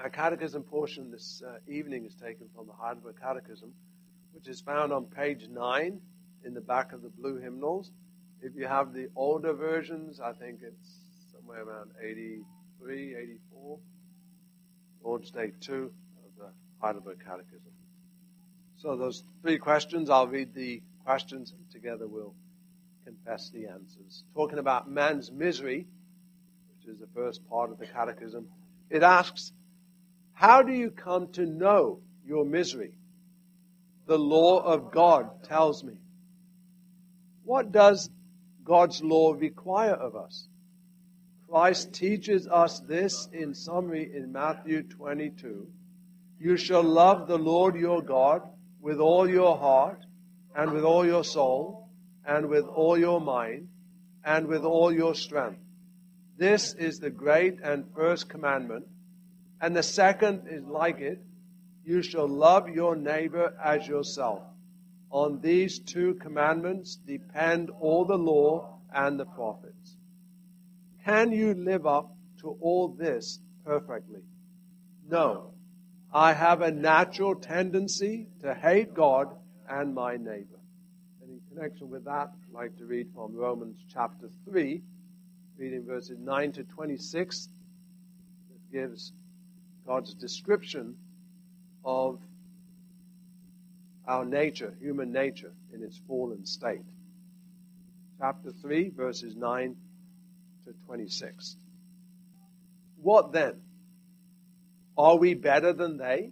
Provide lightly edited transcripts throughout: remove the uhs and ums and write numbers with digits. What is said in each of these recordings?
Our catechism portion this evening is taken from the Heidelberg Catechism, which is found on page 9 in the back of the blue hymnals. If you have the older versions, I think it's somewhere around 83, 84, Lord's Day 2 of the Heidelberg Catechism. So those three questions, I'll read the questions and together we'll confess the answers. Talking about man's misery, which is the first part of the catechism, it asks, how do you come to know your misery? The law of God tells me. What does God's law require of us? Christ teaches us this in summary in Matthew 22. You shall love the Lord your God with all your heart and with all your soul and with all your mind and with all your strength. This is the great and first commandment. And the second is like it. You shall love your neighbor as yourself. On these two commandments depend all the law and the prophets. Can you live up to all this perfectly? No. I have a natural tendency to hate God and my neighbor. And in connection with that, I'd like to read from Romans chapter 3, reading verses 9 to 26. That gives God's description of our nature, human nature, in its fallen state. Chapter 3, verses 9 to 26. What then? Are we better than they?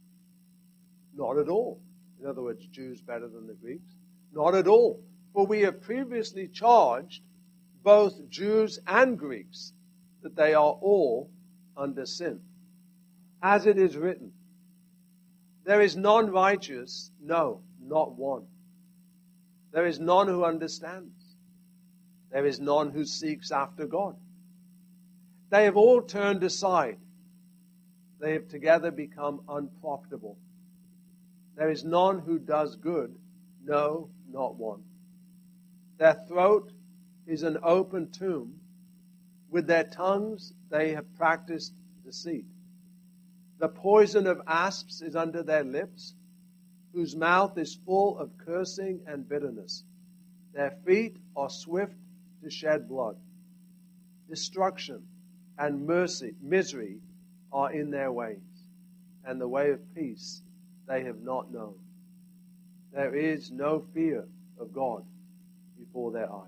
Not at all. In other words, Jews better than the Greeks? Not at all. For we have previously charged both Jews and Greeks that they are all under sin. As it is written, there is none righteous, no, not one. There is none who understands. There is none who seeks after God. They have all turned aside. They have together become unprofitable. There is none who does good, no, not one. Their throat is an open tomb. With their tongues they have practiced deceit. The poison of asps is under their lips, whose mouth is full of cursing and bitterness. Their feet are swift to shed blood. Destruction and misery are in their ways, and the way of peace they have not known. There is no fear of God before their eyes.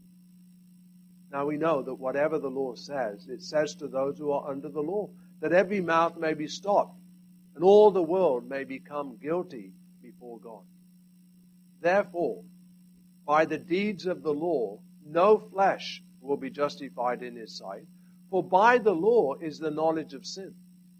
Now we know that whatever the law says, it says to those who are under the law, that every mouth may be stopped, and all the world may become guilty before God. Therefore, by the deeds of the law, no flesh will be justified in his sight, for by the law is the knowledge of sin.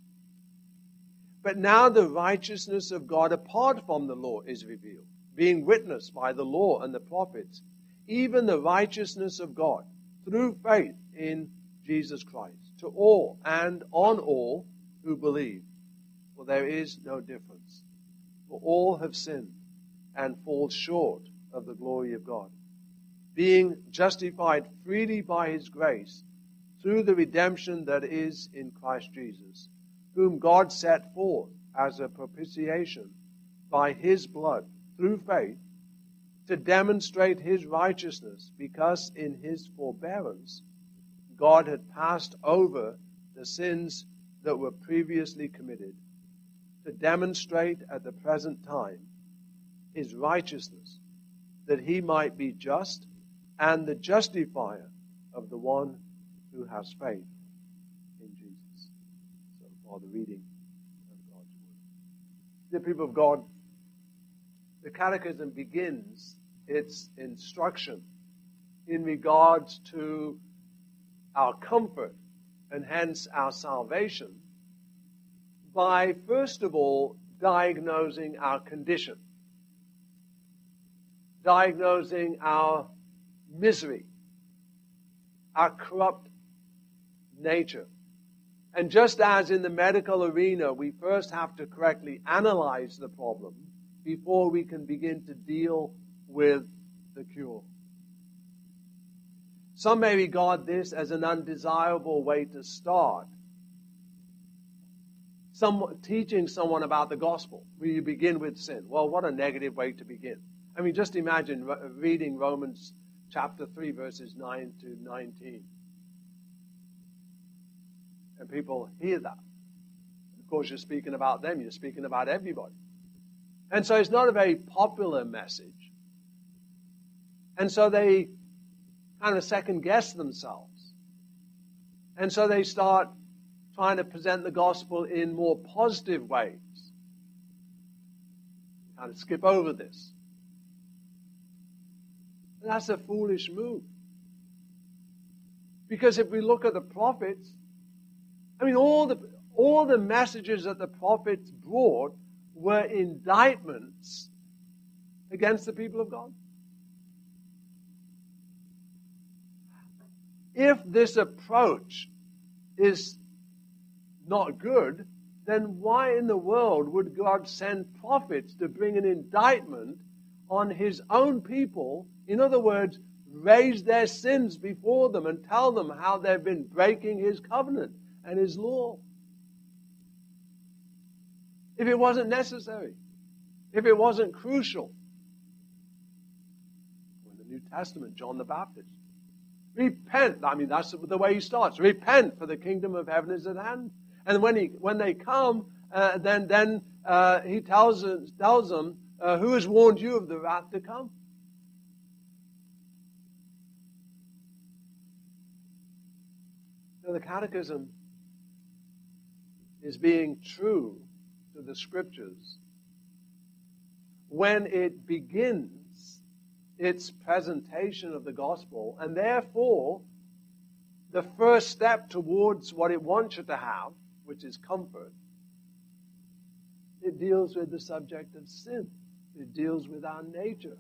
But now the righteousness of God apart from the law is revealed, being witnessed by the law and the prophets, even the righteousness of God through faith in Jesus Christ, to all and on all who believe. For there is no difference. For all have sinned and fall short of the glory of God, being justified freely by his grace through the redemption that is in Christ Jesus, whom God set forth as a propitiation by his blood through faith to demonstrate his righteousness, because in his forbearance God had passed over the sins that were previously committed, to demonstrate at the present time his righteousness, that he might be just and the justifier of the one who has faith in Jesus. So far the reading of God's word. Dear people of God, the Catechism begins its instruction in regards to our comfort and hence our salvation by, first of all, diagnosing our condition, diagnosing our misery, our corrupt nature. And just as in the medical arena, we first have to correctly analyze the problem before we can begin to deal with the cure. Some may regard this as an undesirable way to start. teaching someone about the gospel, where you begin with sin. Well, what a negative way to begin. I mean, just imagine reading Romans chapter 3, verses 9 to 19. And people hear that. Of course, you're speaking about them. You're speaking about everybody. And so it's not a very popular message. And so they kind of second guess themselves. And so they start trying to present the gospel in more positive ways. Kind of skip over this. And that's a foolish move. Because if we look at the prophets, I mean, all the messages that the prophets brought were indictments against the people of God. If this approach is not good, then why in the world would God send prophets to bring an indictment on His own people? In other words, raise their sins before them and tell them how they've been breaking His covenant and His law. If it wasn't necessary, if it wasn't crucial. In the New Testament, John the Baptist, repent. I mean, that's the way he starts. Repent, for the kingdom of heaven is at hand. And when they come, then he tells them, who has warned you of the wrath to come? So the Catechism is being true to the Scriptures when it begins its presentation of the gospel, and therefore the first step towards what it wants you to have, which is comfort, it deals with the subject of sin. It deals with our nature.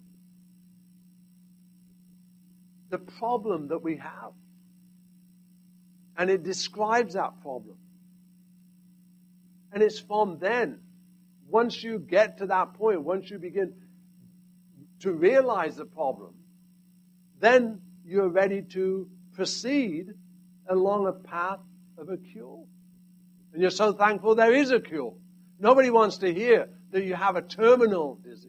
The problem that we have. And it describes that problem. And it's from then, once you get to that point, once you begin to realize the problem, then you're ready to proceed along a path of a cure. And you're so thankful there is a cure. Nobody wants to hear that you have a terminal disease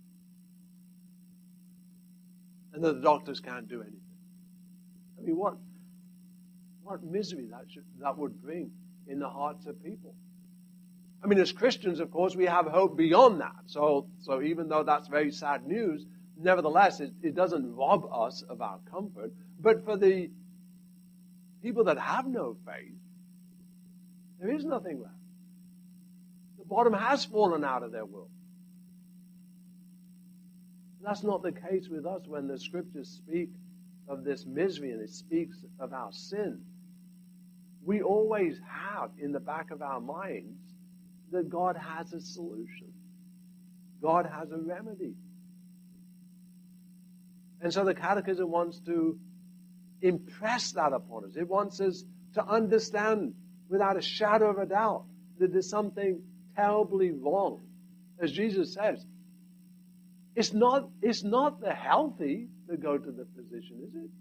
and that the doctors can't do anything. I mean, what misery that would bring in the hearts of people. I mean, as Christians, of course, we have hope beyond that. So even though that's very sad news, nevertheless, it doesn't rob us of our comfort. But for the people that have no faith, there is nothing left. The bottom has fallen out of their world. That's not the case with us when the Scriptures speak of this misery and it speaks of our sin. We always have in the back of our minds that God has a solution. God has a remedy. And so the Catechism wants to impress that upon us. It wants us to understand without a shadow of a doubt that there's something terribly wrong. As Jesus says, it's not the healthy that go to the physician, is it?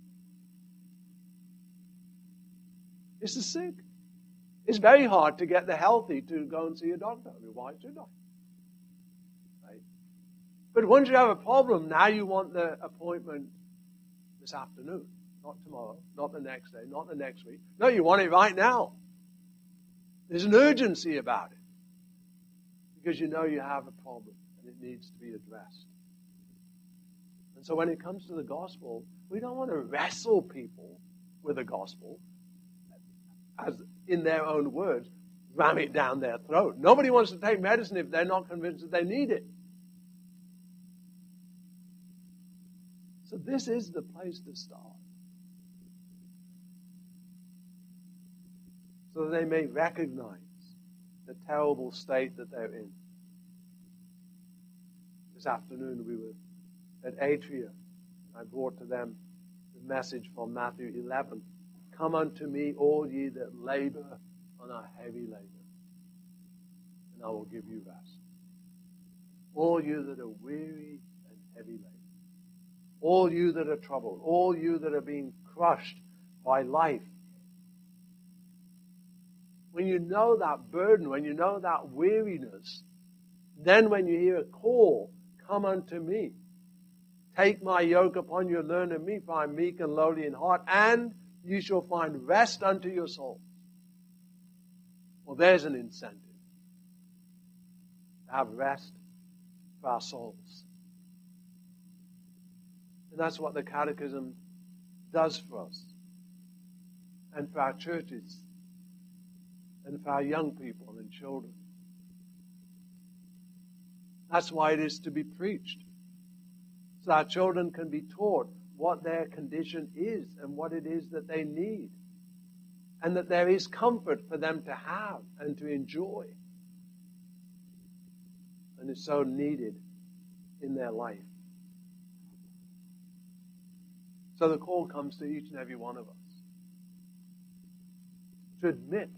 It's the sick. It's very hard to get the healthy to go and see a doctor. I mean, why should I? Right? But once you have a problem, now you want the appointment this afternoon, not tomorrow, not the next day, not the next week. No, you want it right now. There's an urgency about it because you know you have a problem and it needs to be addressed. And so when it comes to the gospel, we don't want to wrestle people with the gospel, as in their own words, ram it down their throat. Nobody wants to take medicine if they're not convinced that they need it. So this is the place to start. So that they may recognize the terrible state that they're in. This afternoon we were at Atria. I brought to them the message from Matthew 11. Come unto me, all ye that labor and are heavy laden, and I will give you rest. All you that are weary and heavy laden. All you that are troubled. All you that are being crushed by life. when you know that burden, when you know that weariness, then when you hear a call, come unto me. Take my yoke upon you and learn of me, for I am meek and lowly in heart, and you shall find rest unto your soul. Well, there's an incentive to have rest for our souls. And that's what the Catechism does for us, and for our churches, and for our young people and children. That's why it is to be preached, so our children can be taught what their condition is and what it is that they need, and that there is comfort for them to have and to enjoy, and is so needed in their life. So the call comes to each and every one of us to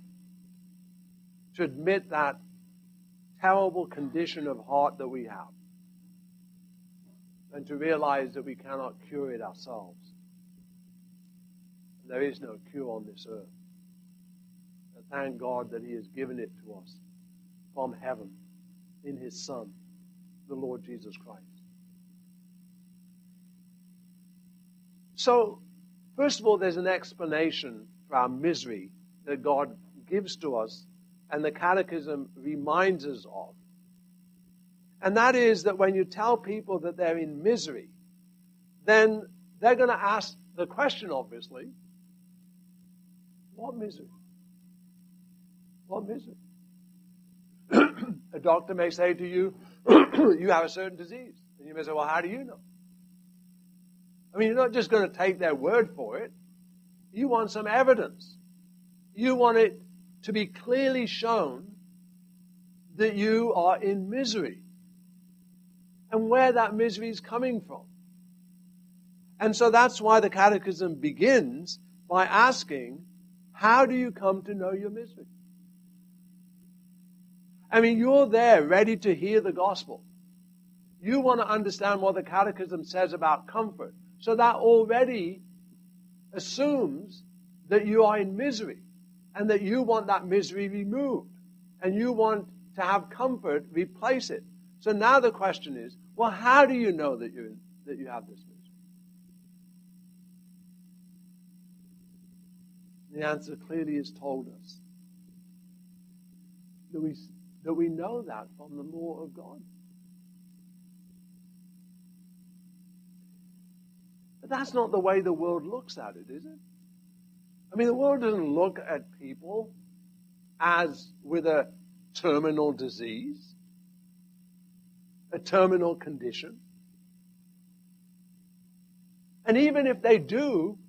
admit that terrible condition of heart that we have, and to realize that we cannot cure it ourselves. There is no cure on this earth. And thank God that He has given it to us from heaven in His Son, the Lord Jesus Christ. So, first of all, there's an explanation for our misery that God gives to us, and the Catechism reminds us of. And that is that when you tell people that they're in misery, then they're going to ask the question, obviously, what misery? What misery? A doctor may say to you, you have a certain disease. And you may say, well, how do you know? I mean, you're not just going to take their word for it. You want some evidence. You want it to be clearly shown that you are in misery, and where that misery is coming from. And so that's why the Catechism begins by asking, how do you come to know your misery? I mean, you're there ready to hear the gospel. You want to understand what the Catechism says about comfort. So that already assumes that you are in misery, and that you want that misery removed, and you want to have comfort replace it. So now the question is, well, how do you know that you have this misery? The answer clearly is told us that we know that from the law of God. But that's not the way the world looks at it, is it? I mean, the world doesn't look at people as with a terminal disease, a terminal condition. And even if they do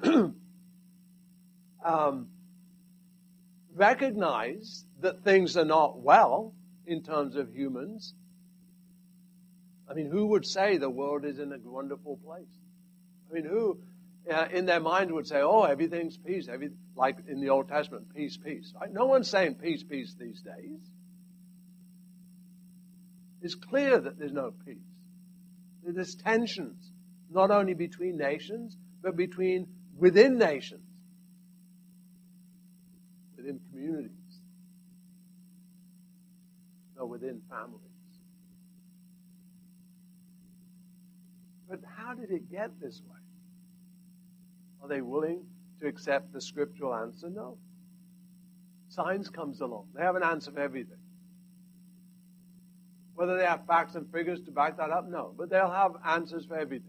recognize that things are not well in terms of humans, I mean, who would say the world is in a wonderful place? I mean, who in their mind would say, oh, everything's peace, like in the Old Testament, peace, peace. Right? No one's saying peace, peace these days. It's clear that there's no peace. There's tensions, not only between nations, but within nations, within communities, or within families. But how did it get this way? Are they willing to accept the scriptural answer? No. Science comes along. They have an answer for everything. Whether they have facts and figures to back that up, no. But they'll have answers for everything.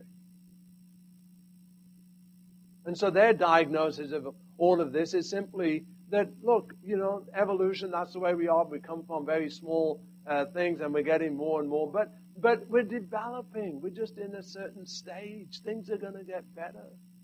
And so their diagnosis of all of this is simply that, look, evolution, that's the way we are. We come from very small things, and we're getting more and more. But we're developing. We're just in a certain stage. Things are going to get better.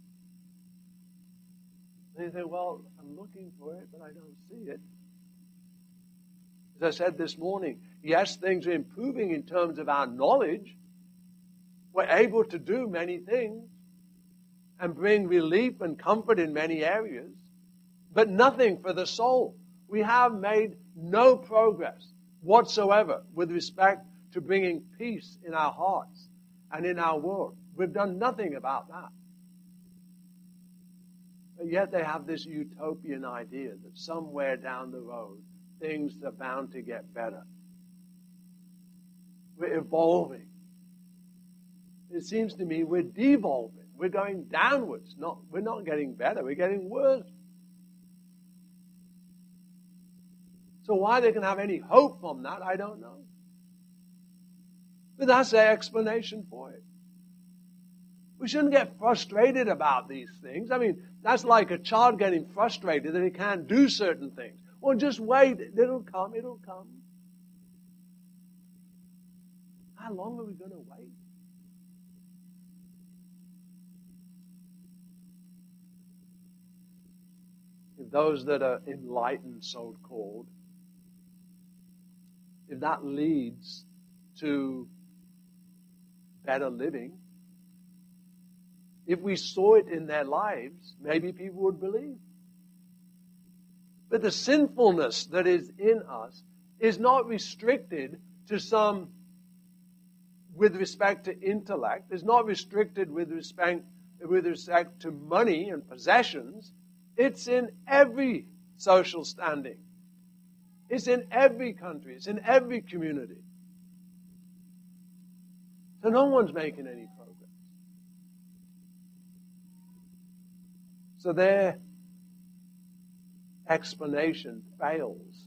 And you say, well, I'm looking for it, but I don't see it. As I said this morning, yes, things are improving in terms of our knowledge. We're able to do many things and bring relief and comfort in many areas, but nothing for the soul. We have made no progress whatsoever with respect to bringing peace in our hearts and in our world. We've done nothing about that. But yet they have this utopian idea that somewhere down the road, things are bound to get better. We're evolving. It seems to me we're devolving. We're going downwards. We're not getting better. We're getting worse. So why they can have any hope from that, I don't know. But that's their explanation for it. We shouldn't get frustrated about these things. I mean, that's like a child getting frustrated that he can't do certain things. Well, just wait. It'll come. It'll come. How long are we going to wait? If those that are enlightened, so-called, if that leads to better living, if we saw it in their lives, maybe people would believe. But the sinfulness that is in us is not restricted to some, with respect to intellect, is not restricted with respect to money and possessions. It's in every social standing. It's in every country. It's in every community. So no one's making any progress. So their explanation fails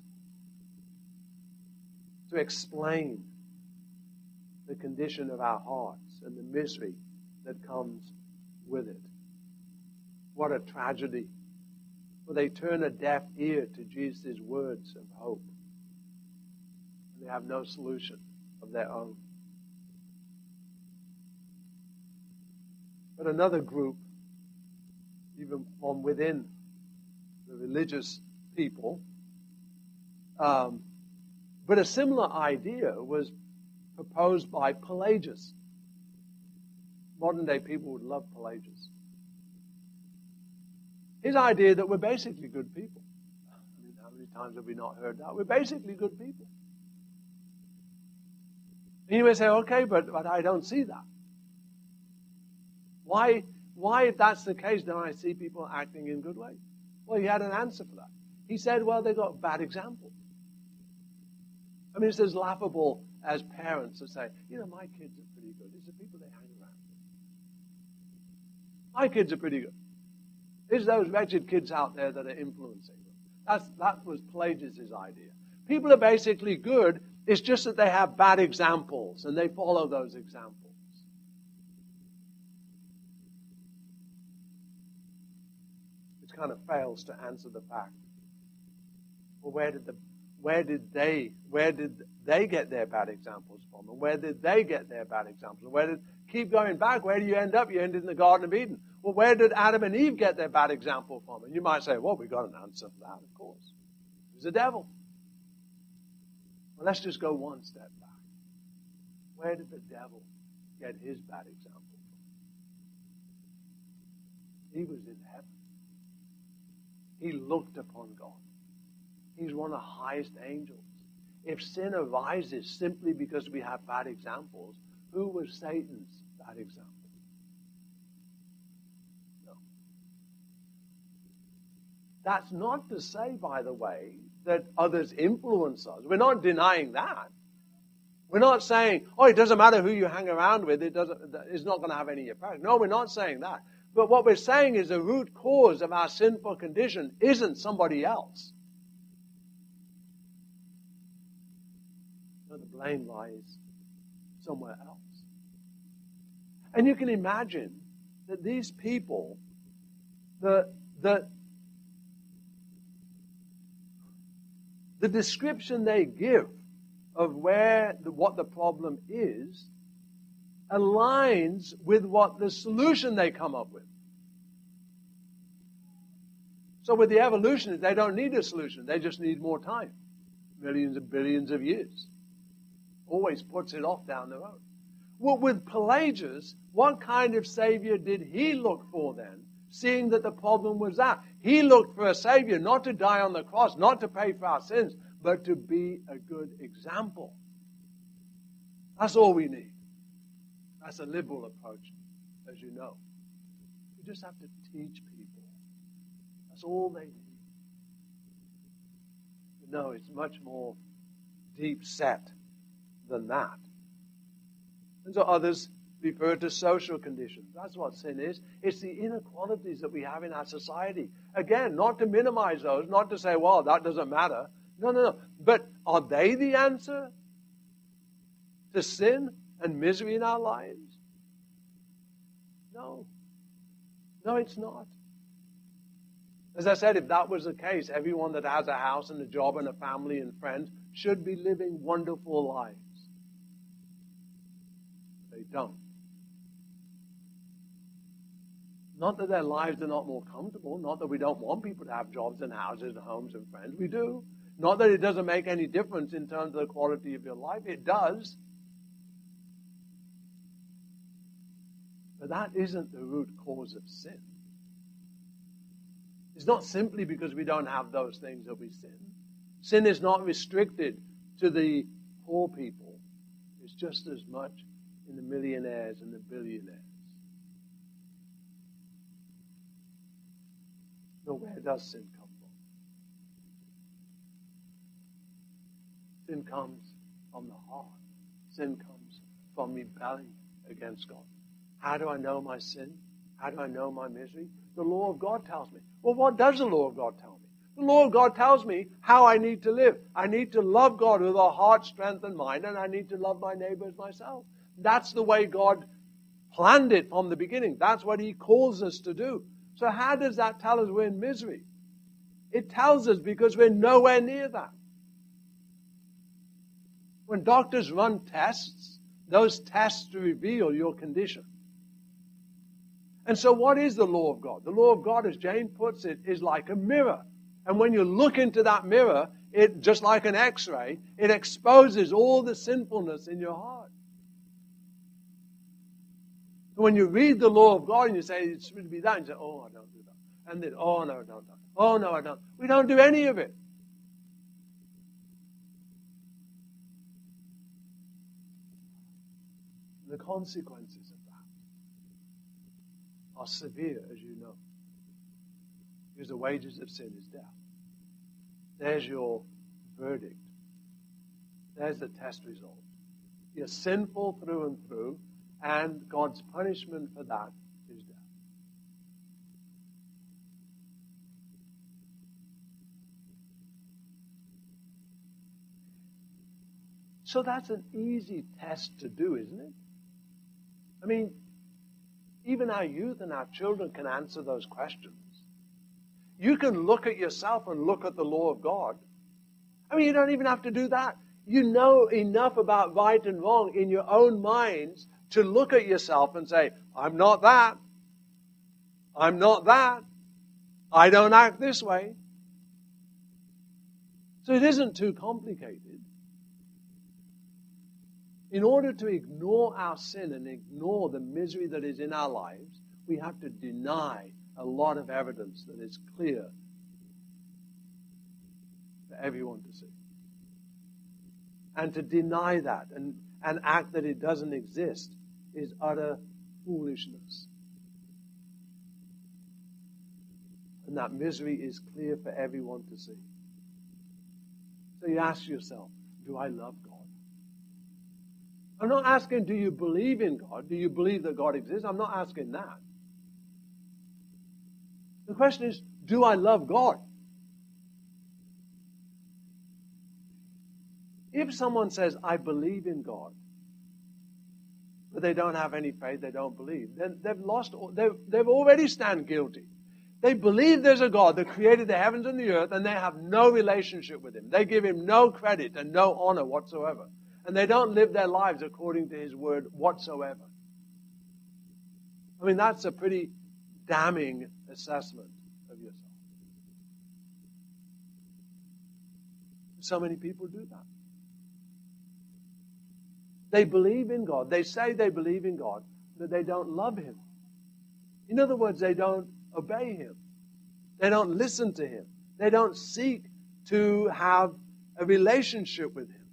to explain the condition of our hearts and the misery that comes with it. What a tragedy. For they turn a deaf ear to Jesus' words of hope. And they have no solution of their own. But another group, even from within the religious people, but a similar idea was proposed by Pelagius. Modern day people would love Pelagius. His idea that we're basically good people. I mean, how many times have we not heard that? We're basically good people. And you may say, okay, but I don't see that. Why, if that's the case, don't I see people acting in good ways? Well, he had an answer for that. He said, well, they got bad examples. I mean, it's as laughable as parents to say, my kids are pretty good. It's the people they hang around with. My kids are pretty good. It's those wretched kids out there that are influencing them. That was Pelagius' idea. People are basically good. It's just that they have bad examples, and they follow those examples. Which kind of fails to answer the fact. Well, where did they get their bad examples from? And where did they get their bad examples? Keep going back. Where do you end up? You ended in the Garden of Eden. Well, where did Adam and Eve get their bad example from? And you might say, well, we got an answer for that, of course. It was the devil. Well, let's just go one step back. Where did the devil get his bad example from? He was in heaven. He looked upon God. He's one of the highest angels. If sin arises simply because we have bad examples, who was Satan's bad example? No. That's not to say, by the way, that others influence us. We're not denying that. We're not saying, it doesn't matter who you hang around with, it's not going to have any effect. No, we're not saying that. But what we're saying is the root cause of our sinful condition isn't somebody else. No, the blame lies somewhere else. And you can imagine that these people, the description they give of what the problem is aligns with what the solution they come up with. So with the evolutionists, they don't need a solution. They just need more time. Millions and billions of years. Always puts it off down the road. Well, with Pelagius, what kind of Savior did he look for then, seeing that the problem was that? He looked for a Savior not to die on the cross, not to pay for our sins, but to be a good example. That's all we need. That's a liberal approach, as you know. We just have to teach people That's all they need. But no, it's much more deep set than that. And so others refer to social conditions. That's what sin is. It's the inequalities that we have in our society. Again, not to minimize those, not to say, well, that doesn't matter. No. But are they the answer to sin and misery in our lives? No. No, it's not. As I said, if that was the case, everyone that has a house and a job and a family and friends should be living wonderful lives. They don't. Not that their lives are not more comfortable, not that we don't want people to have jobs and houses and homes and friends. We do. Not that it doesn't make any difference in terms of the quality of your life. It does. But that isn't the root cause of sin. It's not simply because we don't have those things that we sin. Sin is not restricted to the poor people. It's just as much in the millionaires and the billionaires. So where does sin come from? Sin comes from the heart. Sin comes from rebelling against God. How do I know my sin? How do I know my misery? The law of God tells me. Well, what does the law of God tell me? The law of God tells me how I need to live. I need to love God with all heart, strength, and mind, and I need to love my neighbor as myself. That's the way God planned it from the beginning. That's what He calls us to do. So how does that tell us we're in misery? It tells us because we're nowhere near that. When doctors run tests, those tests reveal your condition. And so what is the law of God? The law of God, as James puts it, is like a mirror. And when you look into that mirror, it just like an x-ray, it exposes all the sinfulness in your heart. When you read the law of God and you say it should be that, and you say, oh, I don't do that. And then, oh, no, I don't. Oh, no, I don't. We don't do any of it. The consequences of that are severe, as you know. Because the wages of sin is death. There's your verdict. There's the test result. You're sinful through and through, and God's punishment for that is death. So that's an easy test to do, isn't it? I mean, even our youth and our children can answer those questions. You can look at yourself and look at the law of God. I mean, you don't even have to do that. You know enough about right and wrong in your own minds to look at yourself and say, I'm not that. I'm not that. I don't act this way. So it isn't too complicated. In order to ignore our sin and ignore the misery that is in our lives, we have to deny a lot of evidence that is clear for everyone to see. And to deny that and act that it doesn't exist is utter foolishness. And that misery is clear for everyone to see. So you ask yourself, do I love God? I'm not asking, do you believe in God? Do you believe that God exists? I'm not asking that. The question is, do I love God? If someone says, I believe in God, but they don't have any faith, they don't believe, then they've already stand guilty. They believe there's a God that created the heavens and the earth, and they have no relationship with Him. They give Him no credit and no honor whatsoever. And they don't live their lives according to His word whatsoever. I mean, that's a pretty damning assessment of yourself. So many people do that. They believe in God. They say they believe in God, but they don't love Him. In other words, they don't obey Him. They don't listen to Him. They don't seek to have a relationship with Him.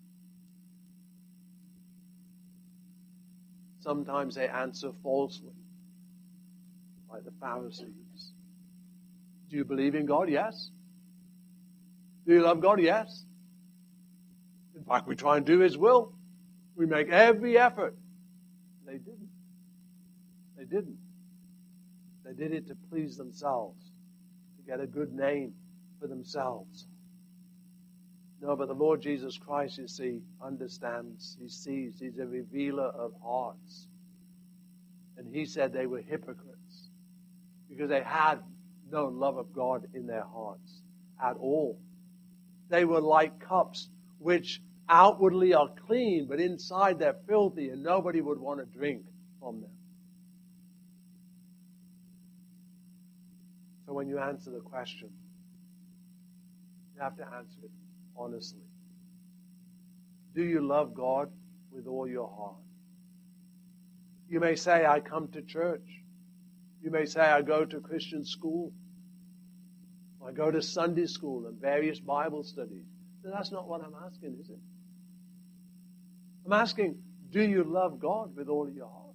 Sometimes they answer falsely, like the Pharisees. Do you believe in God? Yes. Do you love God? Yes. In fact, we try and do His will. We make every effort. They didn't. They didn't. They did it to please themselves, to get a good name for themselves. No, but the Lord Jesus Christ, you see, understands. He sees. He's a revealer of hearts. And He said they were hypocrites because they had no love of God in their hearts at all. They were like cups which outwardly are clean, but inside they're filthy, and nobody would want to drink from them. So when you answer the question, you have to answer it honestly. Do you love God with all your heart? You may say, I come to church. You may say, I go to Christian school. I go to Sunday school and various Bible studies. But that's not what I'm asking, is it? I'm asking, do you love God with all your heart?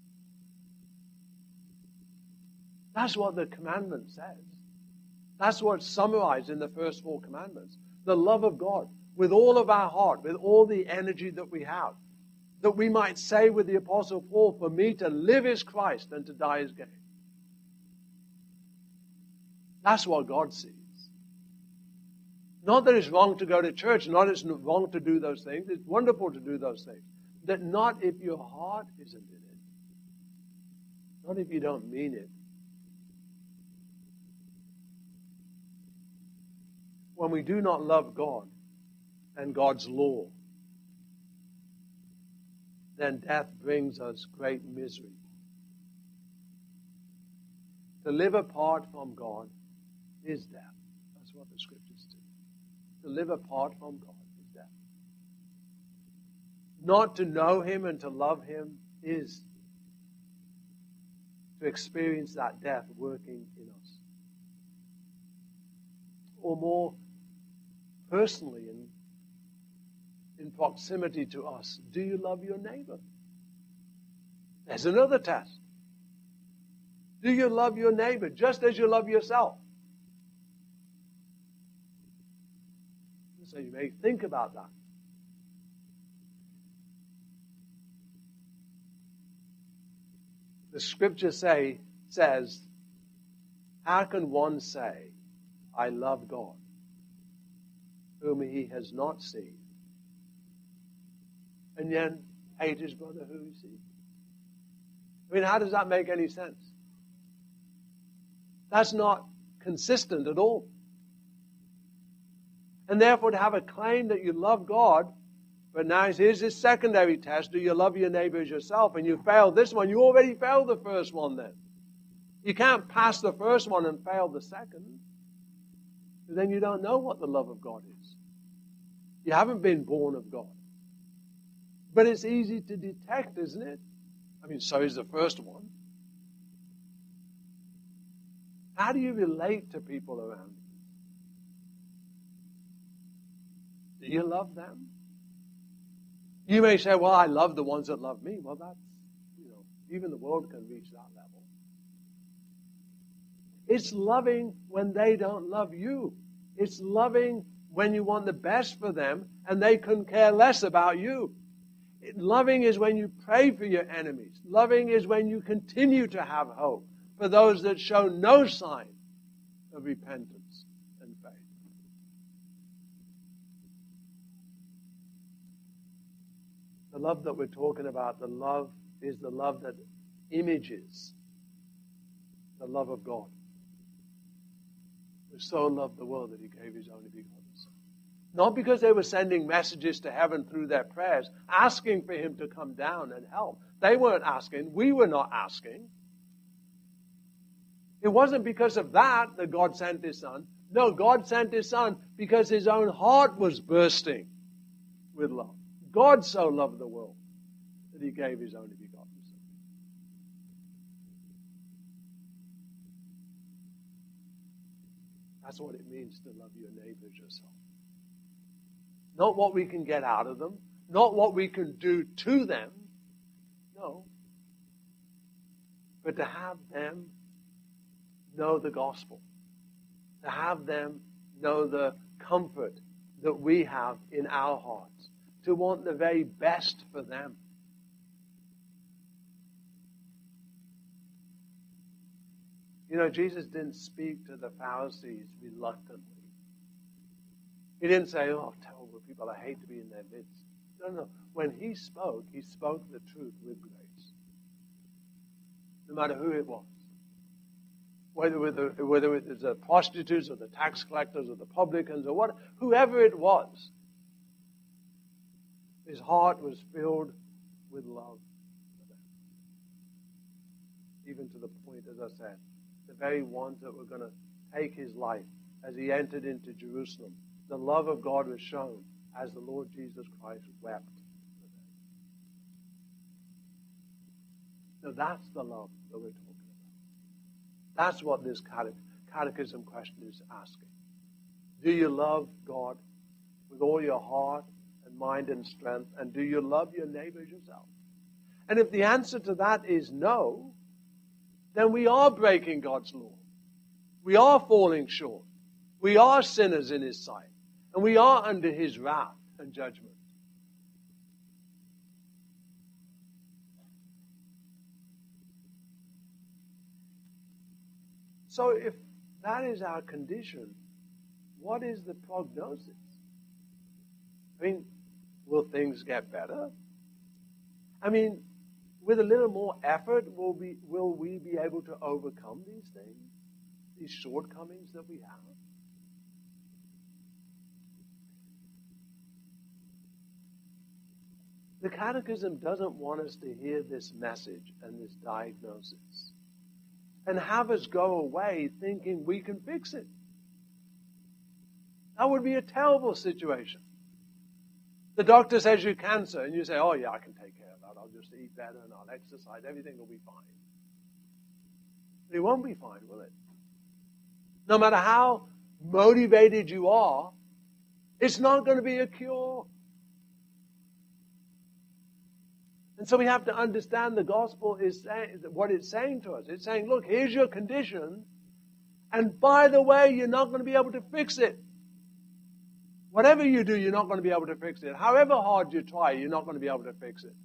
That's what the commandment says. That's what's summarized in the first 4 commandments. The love of God with all of our heart, with all the energy that we have. That we might say with the Apostle Paul, for me to live is Christ and to die is gain. That's what God sees. Not that it's wrong to go to church, not that it's wrong to do those things. It's wonderful to do those things. That not if your heart isn't in it. Not if you don't mean it. When we do not love God and God's law, then death brings us great misery. To live apart from God is death. That's what the Scriptures do. To live apart from God is death. Not to know Him and to love Him is to experience that death working in us. Or more personally, in proximity to us, do you love your neighbor? There's another test. Do you love your neighbor just as you love yourself? So you may think about that. The Scripture says, how can one say, I love God, whom he has not seen, and yet hate his brother who he sees? I mean, how does that make any sense? That's not consistent at all. And therefore, to have a claim that you love God, but now here's his secondary test. Do you love your neighbor as yourself? And you failed this one. You already failed the first one then. You can't pass the first one and fail the second. Then you don't know what the love of God is. You haven't been born of God. But it's easy to detect, isn't it? I mean, so is the first one. How do you relate to people around you? Do you love them? You may say, well, I love the ones that love me. Well, that's, even the world can reach that level. It's loving when they don't love you. It's loving when you want the best for them and they couldn't care less about you. Loving is when you pray for your enemies. Loving is when you continue to have hope for those that show no sign of repentance and faith. The love that we're talking about, the love is the love that images the love of God. Who so loved the world that he gave his only begotten Son. Not because they were sending messages to heaven through their prayers, asking for him to come down and help. They weren't asking. We were not asking. It wasn't because of that God sent his Son. No, God sent his Son because his own heart was bursting with love. God so loved the world that he gave his only begotten Son. That's what it means to love your neighbor as yourself. Not what we can get out of them, not what we can do to them, no. But to have them know the gospel, to have them know the comfort that we have in our hearts, to want the very best for them. You know, Jesus didn't speak to the Pharisees reluctantly. He didn't say, oh, terrible people, I hate to be in their midst. No. When he spoke the truth with grace. No matter who it was. Whether it was the prostitutes or the tax collectors or the publicans or what, whoever it was. His heart was filled with love for them. Even to the point, as I said, the very ones that were going to take his life as he entered into Jerusalem. The love of God was shown as the Lord Jesus Christ wept for them. Now that's the love that we're talking about. That's what this catechism question is asking. Do you love God with all your heart and mind and strength? And do you love your neighbor as yourself? And if the answer to that is no, then we are breaking God's law. We are falling short. We are sinners in his sight. And we are under his wrath and judgment. So if that is our condition, what is the prognosis? I mean, will things get better? I mean, with a little more effort, will we be able to overcome these things, these shortcomings that we have? The Catechism doesn't want us to hear this message and this diagnosis and have us go away thinking we can fix it. That would be a terrible situation. The doctor says you have cancer, and you say, oh yeah, I can take care of that. I'll just eat better and I'll exercise. Everything will be fine. But it won't be fine, will it? No matter how motivated you are, it's not going to be a cure. And so we have to understand the gospel is saying, what it's saying to us. It's saying, look, here's your condition, and by the way, you're not going to be able to fix it. Whatever you do, you're not going to be able to fix it. However hard you try, you're not going to be able to fix it.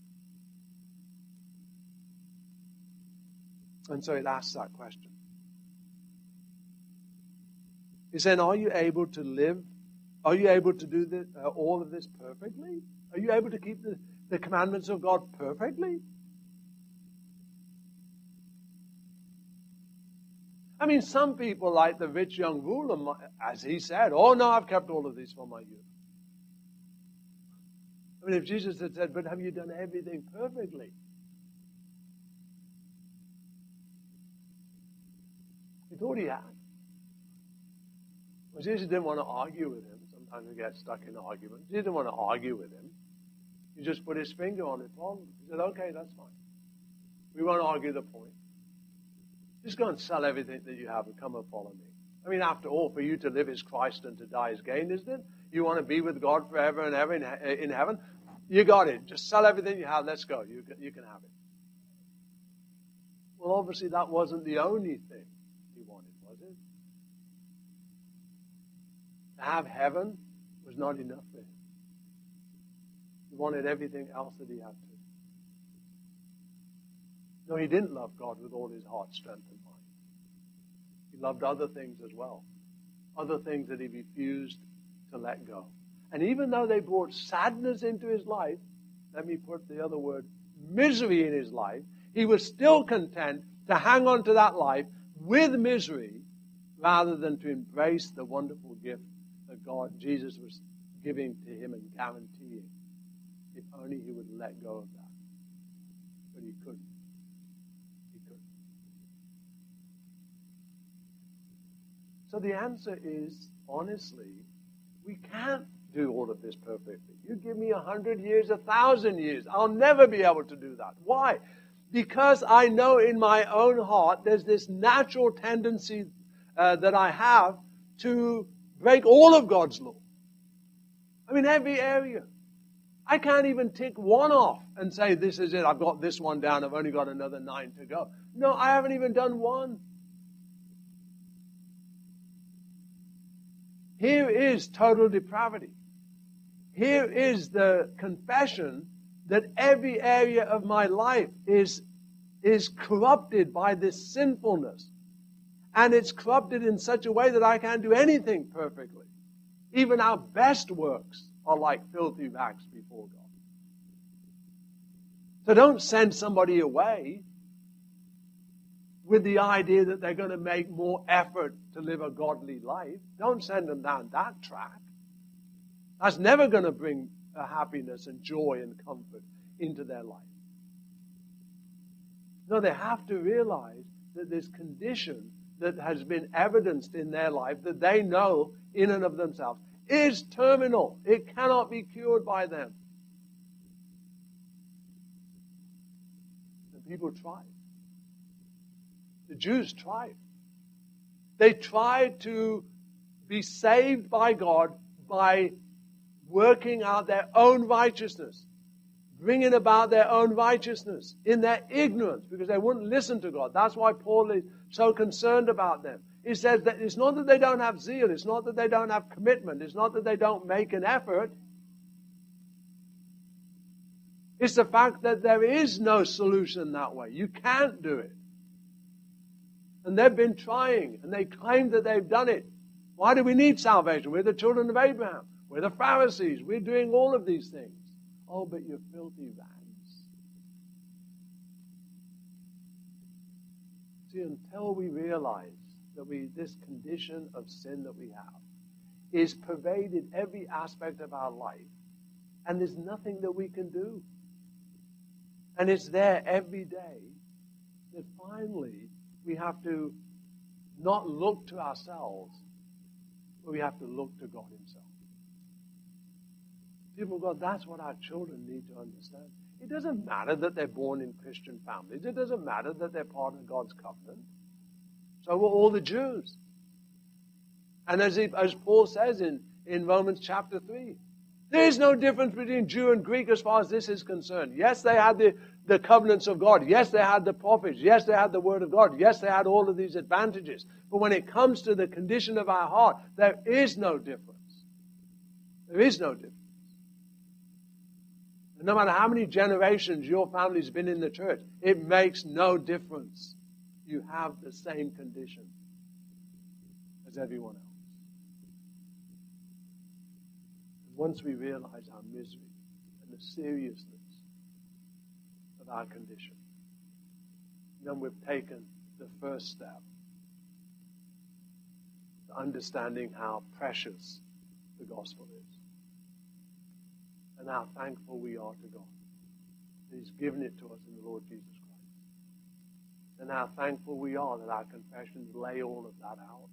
And so it asks that question. He's saying, are you able to live? Are you able to do this, all of this perfectly? Are you able to keep the commandments of God perfectly? I mean, some people, like the rich young ruler, as he said, oh no, I've kept all of these from my youth. I mean, if Jesus had said, but have you done everything perfectly? He thought he had. Well, Jesus didn't want to argue with him. Sometimes we get stuck in arguments. He didn't want to argue with him. He just put his finger on the problem. He said, okay, that's fine. We won't argue the point. Just go and sell everything that you have and come and follow me. I mean, after all, for you to live is Christ and to die is gain, isn't it? You want to be with God forever and ever in heaven? You got it. Just sell everything you have. Let's go. You can have it. Well, obviously that wasn't the only thing he wanted, was it? To have heaven was not enough for him. He wanted everything else that he had to. No, he didn't love God with all his heart, strength, and mind. He loved other things as well. Other things that he refused to let go. And even though they brought sadness into his life, let me put the other word, misery in his life, he was still content to hang on to that life with misery rather than to embrace the wonderful gift that Jesus was giving to him and guaranteeing. If only he would let go of that. But he couldn't. He couldn't. So the answer is, honestly, we can't do all of this perfectly. You give me 100 years, 1,000 years. I'll never be able to do that. Why? Because I know in my own heart there's this natural tendency that I have to break all of God's law. I mean, every area. I can't even tick one off and say, this is it, I've got this one down, I've only got another 9 to go. No, I haven't even done one. Here is total depravity. Here is the confession that every area of my life is corrupted by this sinfulness. And it's corrupted in such a way that I can't do anything perfectly. Even our best works are like filthy rags before God. So don't send somebody away with the idea that they're going to make more effort to live a godly life. Don't send them down that track. That's never going to bring a happiness and joy and comfort into their life. No, they have to realize that this condition that has been evidenced in their life, that they know in and of themselves, is terminal. It cannot be cured by them. And people tried. The Jews tried. They tried to be saved by God by working out their own righteousness, bringing about their own righteousness in their ignorance, because they wouldn't listen to God. That's why Paul is so concerned about them. He says that it's not that they don't have zeal, it's not that they don't have commitment, it's not that they don't make an effort. It's the fact that there is no solution that way. You can't do it. And they've been trying, and they claim that they've done it. Why do we need salvation? We're the children of Abraham. We're the Pharisees. We're doing all of these things. Oh, but you're filthy rags. See, until we realize that this condition of sin that we have is pervaded every aspect of our life, and there's nothing that we can do. And it's there every day, that finally we have to not look to ourselves, but we have to look to God Himself. People of God, that's what our children need to understand. It doesn't matter that they're born in Christian families. It doesn't matter that they're part of God's covenant. So were all the Jews. And as Paul says in Romans chapter 3, there is no difference between Jew and Greek as far as this is concerned. Yes, they had the covenants of God. Yes, they had the prophets. Yes, they had the word of God. Yes, they had all of these advantages. But when it comes to the condition of our heart, there is no difference. There is no difference. And no matter how many generations your family's been in the church, it makes no difference. You have the same condition as everyone else. Once we realize our misery and the seriousness of our condition, then we've taken the first step to understanding how precious the gospel is and how thankful we are to God that He's given it to us in the Lord Jesus Christ, and how thankful we are that our confessions lay all of that out.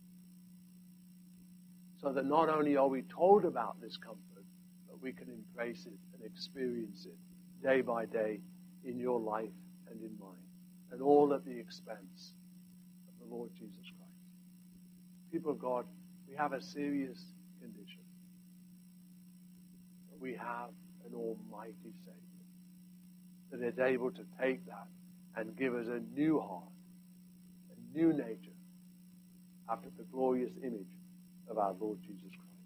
So that not only are we told about this comfort, but we can embrace it and experience it day by day in your life and in mine, and all at the expense of the Lord Jesus Christ. People of God, we have a serious condition. But we have an almighty Savior that is able to take that and give us a new heart, a new nature, after the glorious image of our Lord Jesus Christ.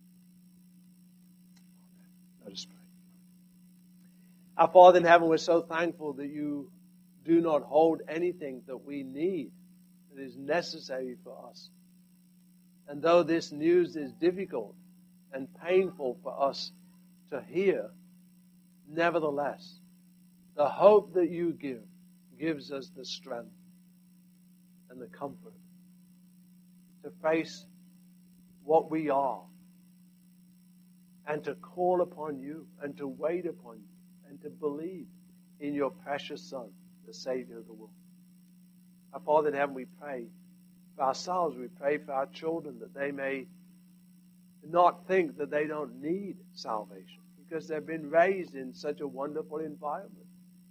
Amen. Let us pray. Our Father in heaven, we're so thankful that you do not hold anything that we need, that is necessary for us. And though this news is difficult and painful for us to hear, nevertheless, the hope that you give gives us the strength and the comfort to face what we are, and to call upon you, and to wait upon you, and to believe in your precious Son, the Savior of the world. Our Father in heaven, we pray for ourselves, we pray for our children, that they may not think that they don't need salvation, because they've been raised in such a wonderful environment.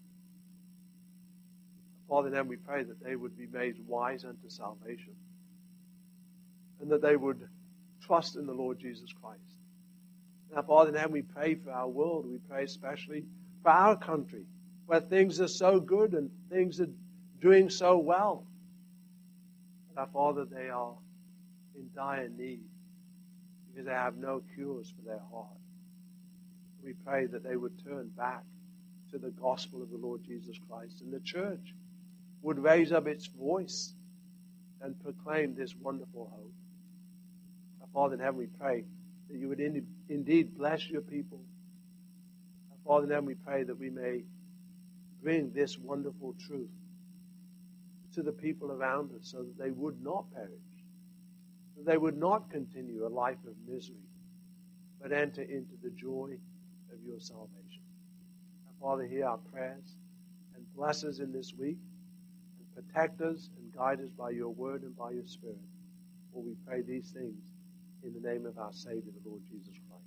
Father in heaven, we pray that they would be made wise unto salvation, and that they would trust in the Lord Jesus Christ. Now, Father in heaven, we pray for our world. We pray especially for our country, where things are so good and things are doing so well. But our Father, they are in dire need because they have no cures for their heart. We pray that they would turn back to the gospel of the Lord Jesus Christ, and the church would raise up its voice and proclaim this wonderful hope. Our Father in heaven, we pray that you would indeed bless your people. Our Father in heaven, we pray that we may bring this wonderful truth to the people around us so that they would not perish, that they would not continue a life of misery, but enter into the joy of your salvation. Our Father, hear our prayers and bless us in this week and protect us and guide us by your word and by your Spirit. For we pray these things in the name of our Savior, the Lord Jesus Christ.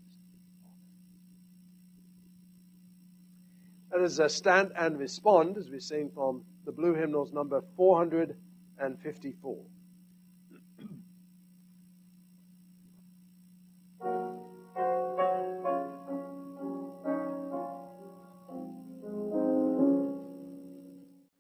Let us stand and respond as we sing from the Blue Hymnals number 454.